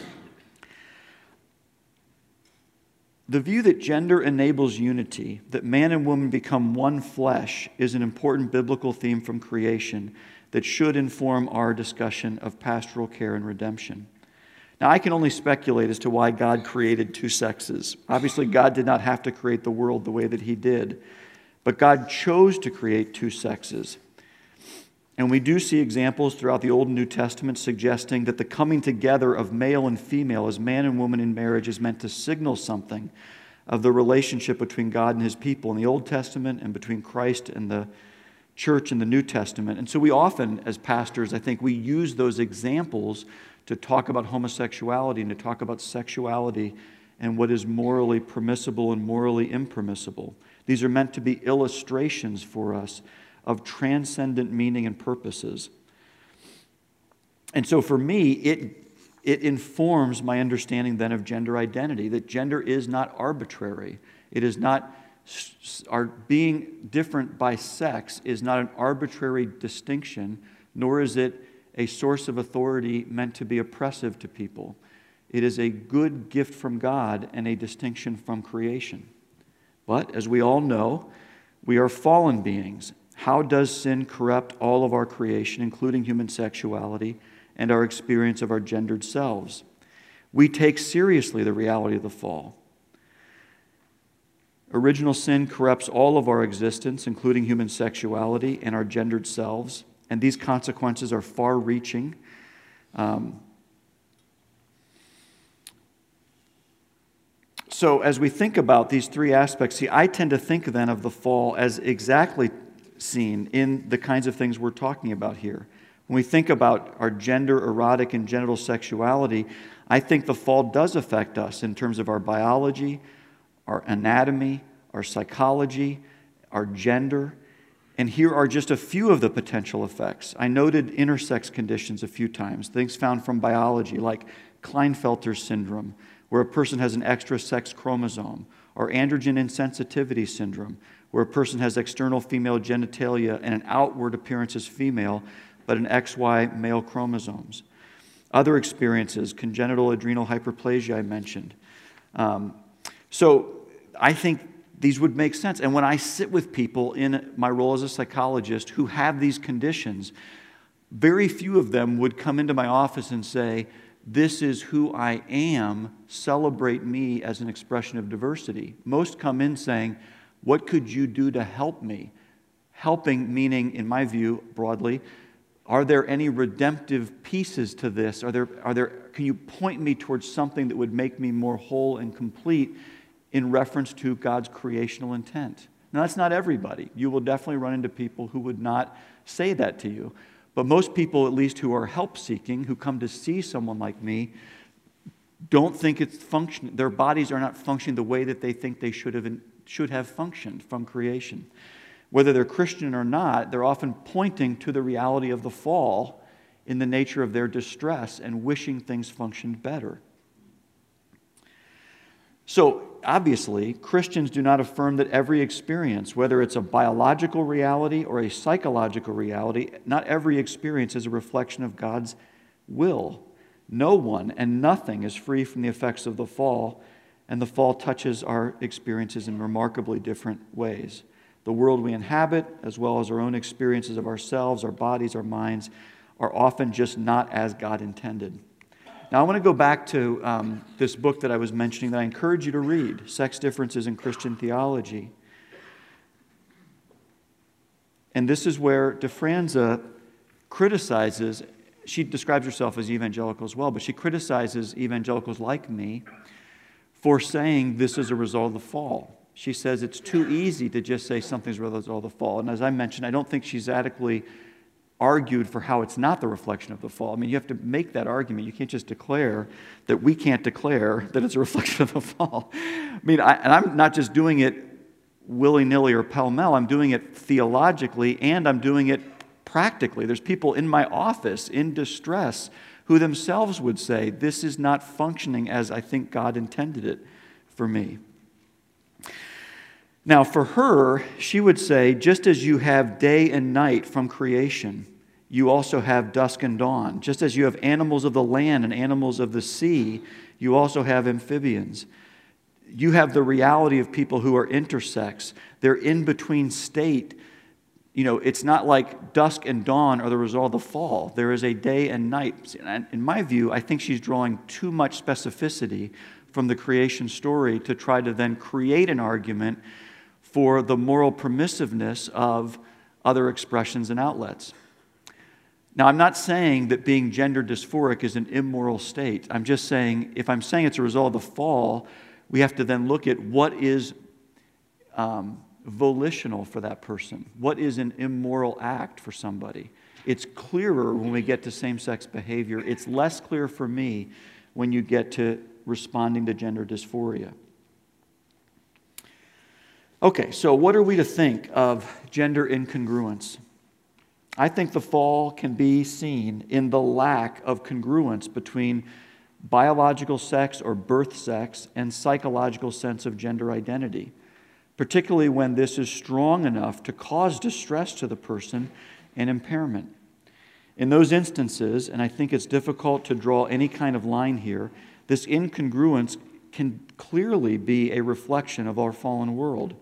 The view that gender enables unity, that man and woman become one flesh, is an important biblical theme from creation that should inform our discussion of pastoral care and redemption. Now, I can only speculate as to why God created two sexes. Obviously, God did not have to create the world the way that he did, but God chose to create two sexes. And we do see examples throughout the Old and New Testament suggesting that the coming together of male and female as man and woman in marriage is meant to signal something of the relationship between God and his people in the Old Testament and between Christ and the church in the New Testament. And so we often, as pastors, I think we use those examples to talk about homosexuality and to talk about sexuality and what is morally permissible and morally impermissible. These are meant to be illustrations for us of transcendent meaning and purposes. And so for me, it, it informs my understanding then of gender identity, that gender is not arbitrary. It is not, our being different by sex is not an arbitrary distinction, nor is it a source of authority meant to be oppressive to people. It is a good gift from God and a distinction from creation. But as we all know, we are fallen beings. How does sin corrupt all of our creation, including human sexuality and our experience of our gendered selves? We take seriously the reality of the fall. Original sin corrupts all of our existence, including human sexuality and our gendered selves, and these consequences are far-reaching. Um, so as we think about these three aspects, see, I tend to think then of the fall as exactly seen in the kinds of things we're talking about here. When we think about our gender, erotic, and genital sexuality, I think the fall does affect us in terms of our biology, our anatomy, our psychology, our gender. And here are just a few of the potential effects. I noted intersex conditions a few times, things found from biology like Klinefelter syndrome, where a person has an extra sex chromosome, or androgen insensitivity syndrome, where a person has external female genitalia and an outward appearance as female, but an X Y male chromosomes. Other experiences, congenital adrenal hyperplasia I mentioned. Um, so I think these would make sense. And when I sit with people in my role as a psychologist who have these conditions, very few of them would come into my office and say, this is who I am, celebrate me as an expression of diversity. Most come in saying, what could you do to help me? Helping meaning, in my view, broadly, are there any redemptive pieces to this? Are there, are there, can you point me towards something that would make me more whole and complete in reference to God's creational intent? Now, that's not everybody. You will definitely run into people who would not say that to you. But most people, at least who are help-seeking, who come to see someone like me, don't think it's functioning. Their bodies are not functioning the way that they think they should have, should have functioned from creation. Whether they're Christian or not, they're often pointing to the reality of the fall in the nature of their distress and wishing things functioned better. So, obviously, Christians do not affirm that every experience, whether it's a biological reality or a psychological reality, not every experience is a reflection of God's will. No one and nothing is free from the effects of the fall, and the fall touches our experiences in remarkably different ways. The world we inhabit, as well as our own experiences of ourselves, our bodies, our minds, are often just not as God intended. Now, I want to go back to um, this book that I was mentioning that I encourage you to read, Sex Differences in Christian Theology. And this is where DeFranza criticizes, she describes herself as evangelical as well, but she criticizes evangelicals like me for saying this is a result of the fall. She says it's too easy to just say something's a result of the fall. And as I mentioned, I don't think she's adequately argued for how it's not the reflection of the fall. I mean, you have to make that argument. You can't just declare that we can't declare that it's a reflection of the fall. I mean, I, and I'm not just doing it willy-nilly or pell-mell. I'm doing it theologically, and I'm doing it practically. There's people in my office in distress who themselves would say, this is not functioning as I think God intended it for me. Now, for her, she would say, just as you have day and night from creation, you also have dusk and dawn. Just as you have animals of the land and animals of the sea, you also have amphibians. You have the reality of people who are intersex. They're in between state. You know, it's not like dusk and dawn are the result of the fall. There is a day and night. In my view, I think she's drawing too much specificity from the creation story to try to then create an argument for the moral permissiveness of other expressions and outlets. Now, I'm not saying that being gender dysphoric is an immoral state. I'm just saying, if I'm saying it's a result of the fall, we have to then look at what is um, volitional for that person. What is an immoral act for somebody? It's clearer when we get to same-sex behavior. It's less clear for me when you get to responding to gender dysphoria. Okay, so what are we to think of gender incongruence? I think the fall can be seen in the lack of congruence between biological sex or birth sex and psychological sense of gender identity, particularly when this is strong enough to cause distress to the person and impairment. In those instances, and I think it's difficult to draw any kind of line here, this incongruence can clearly be a reflection of our fallen world.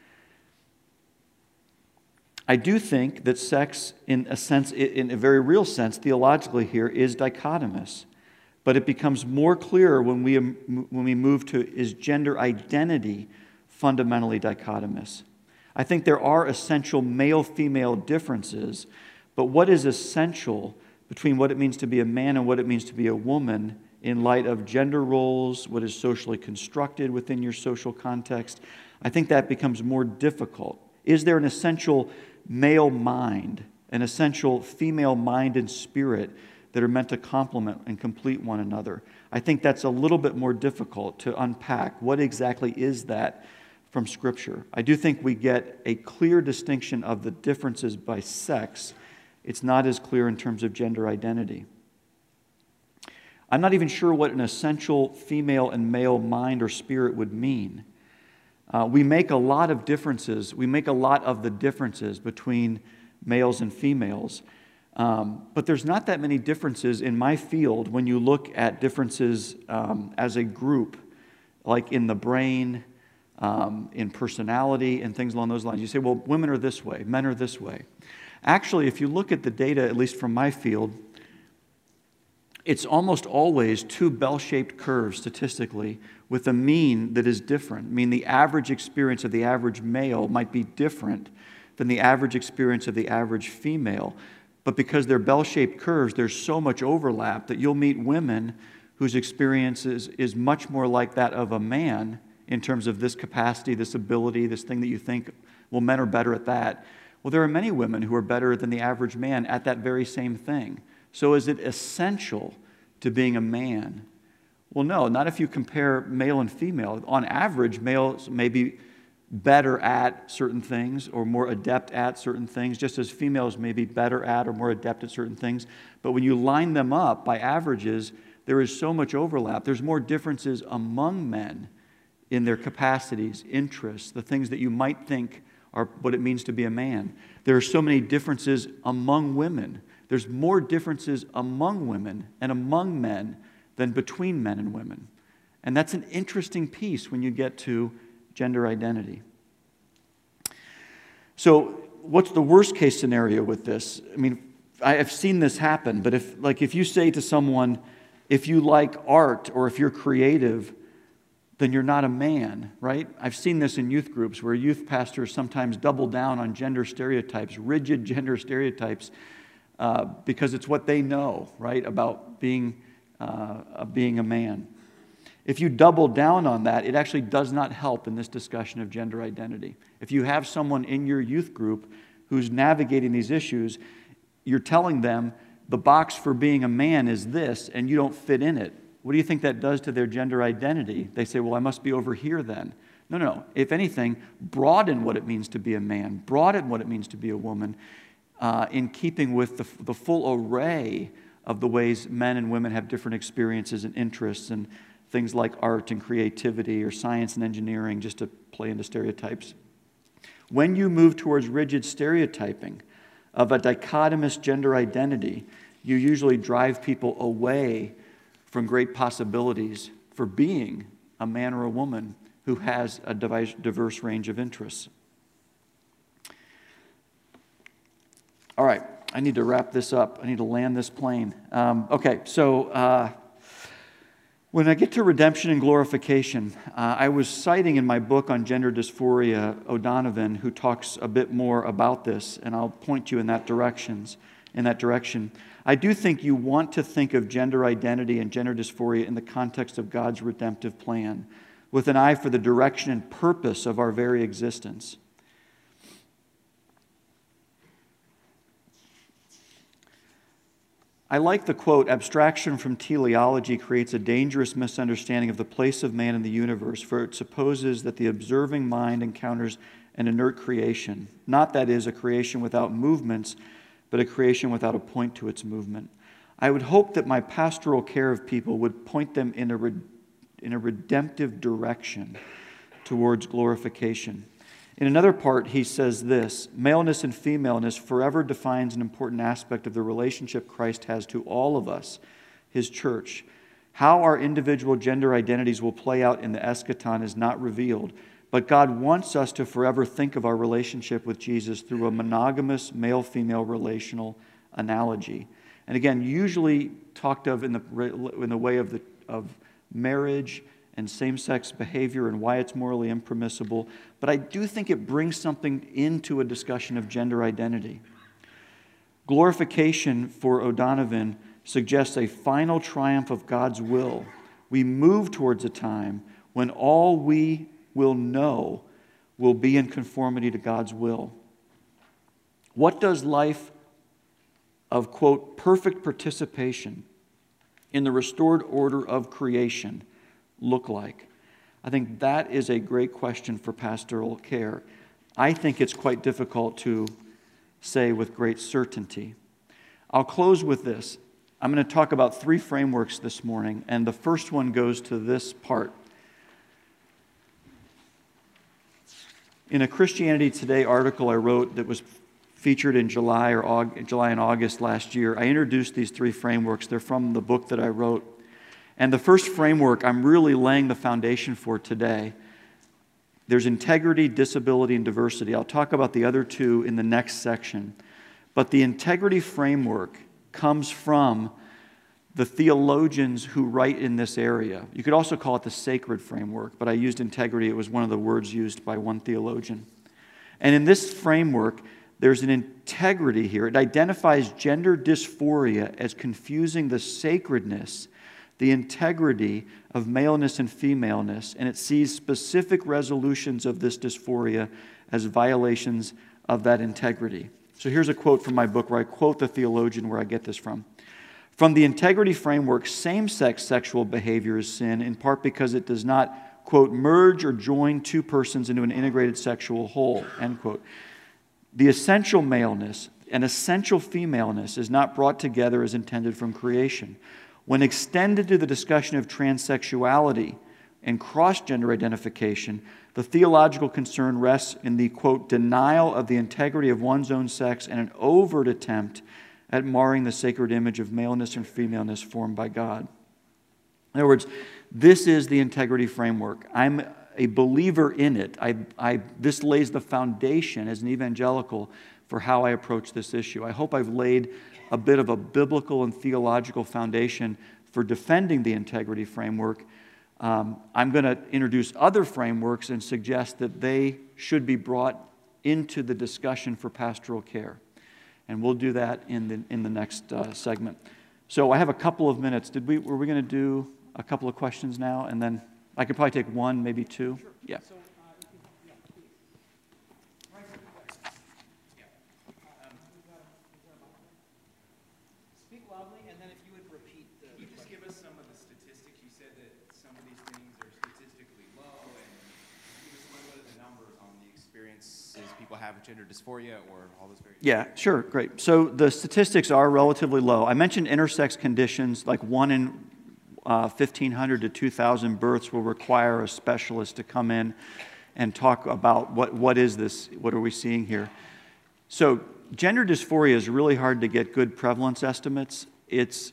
I do think that sex, in a sense, in a very real sense, theologically here, is dichotomous. But it becomes more clear when we, when we move to, is gender identity fundamentally dichotomous? I think there are essential male-female differences, but what is essential between what it means to be a man and what it means to be a woman in light of gender roles, what is socially constructed within your social context, I think that becomes more difficult. Is there an essential male mind, an essential female mind and spirit that are meant to complement and complete one another? I think that's a little bit more difficult to unpack. What exactly is that from Scripture? I do think we get a clear distinction of the differences by sex. It's not as clear in terms of gender identity. I'm not even sure what an essential female and male mind or spirit would mean. Uh, we make a lot of differences. We make a lot of the differences between males and females. Um, but there's not that many differences in my field when you look at differences um, as a group, like in the brain, um, in personality, and things along those lines. You say, well, women are this way, men are this way. Actually, if you look at the data, at least from my field, it's almost always two bell-shaped curves statistically with a mean that is different. I mean, the average experience of the average male might be different than the average experience of the average female. But because they're bell-shaped curves, there's so much overlap that you'll meet women whose experience is, is much more like that of a man in terms of this capacity, this ability, this thing that you think, well, men are better at that. Well, there are many women who are better than the average man at that very same thing. So is it essential to being a man? Well, no, not if you compare male and female. On average, males may be better at certain things or more adept at certain things, just as females may be better at or more adept at certain things. But when you line them up by averages, there is so much overlap. There's more differences among men in their capacities, interests, the things that you might think are what it means to be a man. There are so many differences among women. There's more differences among women and among men than between men and women. And that's an interesting piece when you get to gender identity. So what's the worst case scenario with this? I mean, I have seen this happen, but if, like, if you say to someone, if you like art or if you're creative, then you're not a man, right? I've seen this in youth groups where youth pastors sometimes double down on gender stereotypes, rigid gender stereotypes, uh, because it's what they know, right, about being, uh, being a man. If you double down on that, it actually does not help in this discussion of gender identity. If you have someone in your youth group who's navigating these issues, you're telling them the box for being a man is this, and you don't fit in it. What do you think that does to their gender identity? They say, well, I must be over here then. No, no. If anything, broaden what it means to be a man. Broaden what it means to be a woman uh, in keeping with the, the full array of the ways men and women have different experiences and interests and things like art and creativity or science and engineering, just to play into stereotypes. When you move towards rigid stereotyping of a dichotomous gender identity, you usually drive people away from great possibilities for being a man or a woman who has a diverse range of interests. All right, I need to wrap this up. I need to land this plane. Um, okay, so uh, when I get to redemption and glorification, uh, I was citing in my book on gender dysphoria O'Donovan, who talks a bit more about this, and I'll point you in that directions, in that direction. I do think you want to think of gender identity and gender dysphoria in the context of God's redemptive plan, with an eye for the direction and purpose of our very existence. I like the quote, "Abstraction from teleology creates a dangerous misunderstanding of the place of man in the universe, for it supposes that the observing mind encounters an inert creation, not, that is, a creation without movements, but a creation without a point to its movement." I would hope that my pastoral care of people would point them in a, re- in a redemptive direction towards glorification. In another part, he says this, "Maleness and femaleness forever defines an important aspect of the relationship Christ has to all of us, his church. How our individual gender identities will play out in the eschaton is not revealed, but God wants us to forever think of our relationship with Jesus through a monogamous male-female relational analogy." And again, usually talked of in the, in the way of, the, of marriage and same-sex behavior and why it's morally impermissible. But I do think it brings something into a discussion of gender identity. Glorification for O'Donovan suggests a final triumph of God's will. We move towards a time when all we will know will be in conformity to God's will. What does life of, quote, perfect participation in the restored order of creation look like? I think that is a great question for pastoral care. I think it's quite difficult to say with great certainty. I'll close with this. I'm going to talk about three frameworks this morning, and the first one goes to this part. In a Christianity Today article I wrote that was featured in July or August, July and August last year, I introduced these three frameworks. They're from the book that I wrote. And the first framework I'm really laying the foundation for today. There's integrity, disability, and diversity. I'll talk about the other two in the next section. But the integrity framework comes from the theologians who write in this area. You could also call it the sacred framework, but I used integrity. It was one of the words used by one theologian. And in this framework, there's an integrity here. It identifies gender dysphoria as confusing the sacredness, the integrity of maleness and femaleness, and it sees specific resolutions of this dysphoria as violations of that integrity. So here's a quote from my book where I quote the theologian where I get this from. From the integrity framework, same-sex sexual behavior is sin, in part because it does not, quote, merge or join two persons into an integrated sexual whole, end quote. The essential maleness and essential femaleness is not brought together as intended from creation. When extended to the discussion of transsexuality and cross-gender identification, the theological concern rests in the, quote, denial of the integrity of one's own sex and an overt attempt at marring the sacred image of maleness and femaleness formed by God. In other words, this is the integrity framework. I'm a believer in it. I, I, this lays the foundation as an evangelical for how I approach this issue. I hope I've laid a bit of a biblical and theological foundation for defending the integrity framework. Um, I'm going to introduce other frameworks and suggest that they should be brought into the discussion for pastoral care. And we'll do that in the, in the next uh, segment. So I have a couple of minutes. Did we, were we going to do a couple of questions now? And then I could probably take one, maybe two. Sure. Yeah. So, uh, if you, yeah, please. Right here, yeah. Um, speak loudly, and then if you would repeat the. Can you just give us some of the statistics? You said that some of these things are statistically low, and give us some of the numbers on the experiences people have with gender dysphoria or all this very. Yeah, sure, great. So the statistics are relatively low. I mentioned intersex conditions, like one in Uh, fifteen hundred to two thousand births will require a specialist to come in and talk about what, what is this, what are we seeing here. So gender dysphoria is really hard to get good prevalence estimates. It's,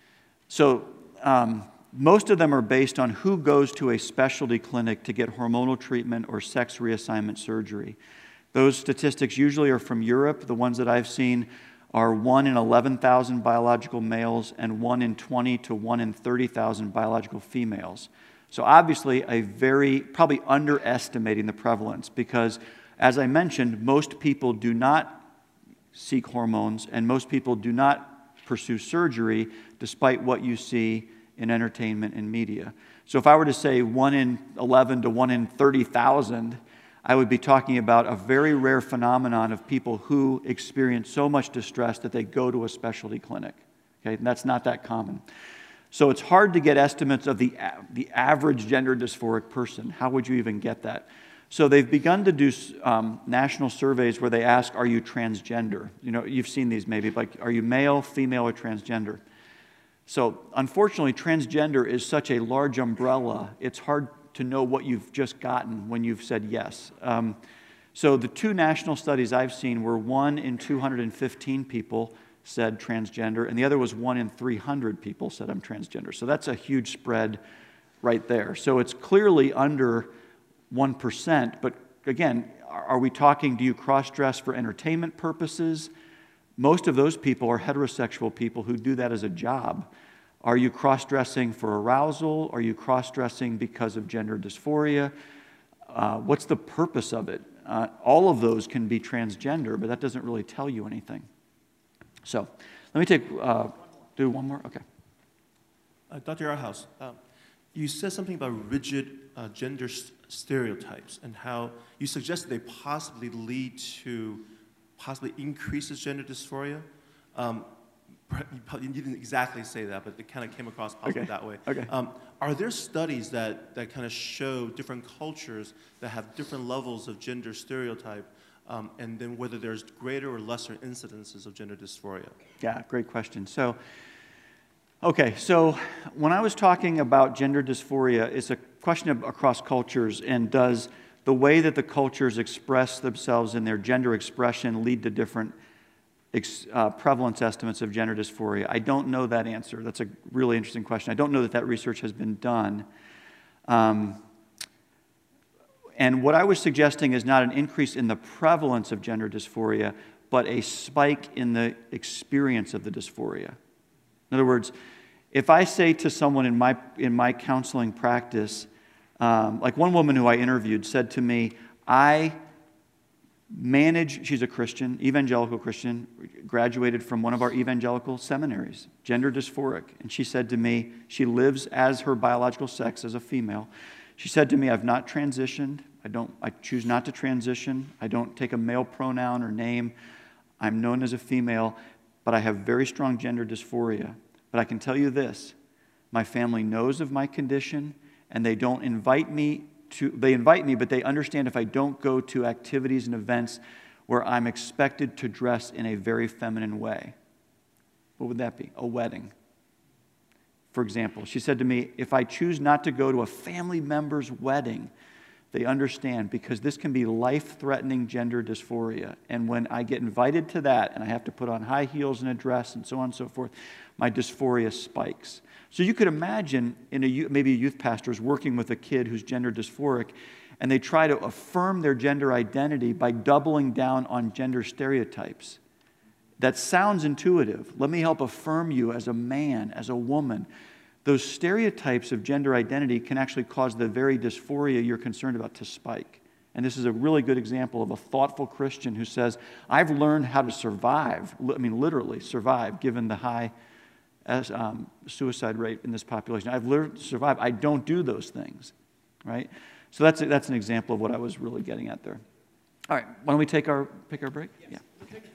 so um, most of them are based on who goes to a specialty clinic to get hormonal treatment or sex reassignment surgery. Those statistics usually are from Europe. The ones that I've seen are one in eleven thousand biological males and one in twenty to one in thirty thousand biological females. So obviously a very, probably underestimating the prevalence because, as I mentioned, most people do not seek hormones and most people do not pursue surgery despite what you see in entertainment and media. So if I were to say one in eleven to one in thirty thousand, I would be talking about a very rare phenomenon of people who experience so much distress that they go to a specialty clinic. Okay, and that's not that common. So it's hard to get estimates of the, the average gender dysphoric person. How would you even get that? So they've begun to do um, national surveys where they ask, are you transgender? You know, you've seen these maybe, like, are you male, female, or transgender? So unfortunately, transgender is such a large umbrella, it's hard to know what you've just gotten when you've said yes. Um, so the two national studies I've seen were one in two hundred fifteen people said transgender, and the other was one in three hundred people said I'm transgender. So that's a huge spread right there. So it's clearly under one percent, but again, are we talking, do you cross-dress for entertainment purposes? Most of those people are heterosexual people who do that as a job. Are you cross-dressing for arousal? Are you cross-dressing because of gender dysphoria? Uh, what's the purpose of it? Uh, all of those can be transgender, but that doesn't really tell you anything. So let me take, uh, do one more? Okay. Uh, Doctor Yarhouse, um, you said something about rigid uh, gender stereotypes and how you suggested they possibly lead to possibly increases gender dysphoria. Um, You didn't exactly say that, but it kind of came across possibly okay. that way. Okay. Um, are there studies that, that kind of show different cultures that have different levels of gender stereotype, um, and then whether there's greater or lesser incidences of gender dysphoria? Yeah, great question. So, okay, so when I was talking about gender dysphoria, it's a question of across cultures, and does the way that the cultures express themselves in their gender expression lead to different Uh, prevalence estimates of gender dysphoria? I don't know that answer. That's a really interesting question. I don't know that that research has been done. Um, And what I was suggesting is not an increase in the prevalence of gender dysphoria, but a spike in the experience of the dysphoria. In other words, if I say to someone in my, in my counseling practice, um, like one woman who I interviewed said to me, I manage, she's a Christian, evangelical Christian, graduated from one of our evangelical seminaries, gender dysphoric. And she said to me, she lives as her biological sex, as a female. She said to me, I've not transitioned. I don't, I choose not to transition. I don't take a male pronoun or name. I'm known as a female, but I have very strong gender dysphoria. But I can tell you this, my family knows of my condition, and they don't invite me to, they invite me, but they understand if I don't go to activities and events where I'm expected to dress in a very feminine way. What would that be? A wedding. For example, she said to me, if I choose not to go to a family member's wedding, they understand, because this can be life-threatening gender dysphoria. And when I get invited to that and I have to put on high heels and a dress and so on and so forth, my dysphoria spikes. So you could imagine in a, maybe a youth pastor is working with a kid who's gender dysphoric, and they try to affirm their gender identity by doubling down on gender stereotypes. That sounds intuitive. Let me help affirm you as a man, as a woman. Those stereotypes of gender identity can actually cause the very dysphoria you're concerned about to spike. And this is a really good example of a thoughtful Christian who says, I've learned how to survive, I mean literally survive, given the high as, um, suicide rate in this population. I've learned to survive. I don't do those things, right? So that's, a, that's an example of what I was really getting at there. All right, why don't we take our, pick our break? Yes. Yeah. We'll take